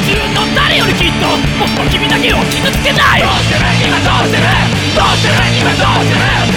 中の誰よりきっともっと君だけを傷つけたい。 どうしてる今どうしてるどうしてる今どうしてる